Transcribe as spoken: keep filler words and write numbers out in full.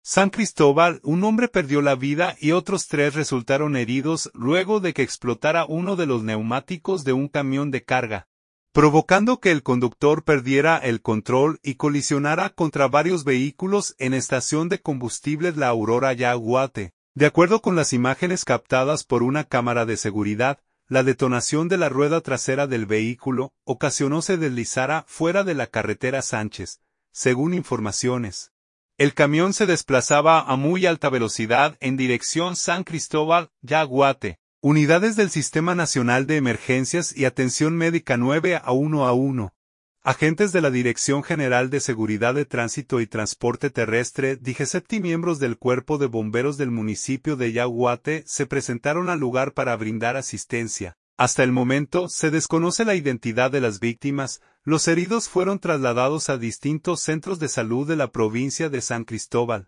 San Cristóbal, un hombre perdió la vida y otros tres resultaron heridos luego de que explotara uno de los neumáticos de un camión de carga, provocando que el conductor perdiera el control y colisionara contra varios vehículos en estación de combustibles La Aurora Yaguate. De acuerdo con las imágenes captadas por una cámara de seguridad, la detonación de la rueda trasera del vehículo ocasionó se deslizara fuera de la carretera Sánchez, según informaciones. El camión se desplazaba a muy alta velocidad en dirección San Cristóbal, Yaguate. Unidades del Sistema Nacional de Emergencias y Atención Médica nueve a uno a uno. Agentes de la Dirección General de Seguridad de Tránsito y Transporte Terrestre, diecisiete miembros del Cuerpo de Bomberos del municipio de Yaguate se presentaron al lugar para brindar asistencia. Hasta el momento, se desconoce la identidad de las víctimas. Los heridos fueron trasladados a distintos centros de salud de la provincia de San Cristóbal.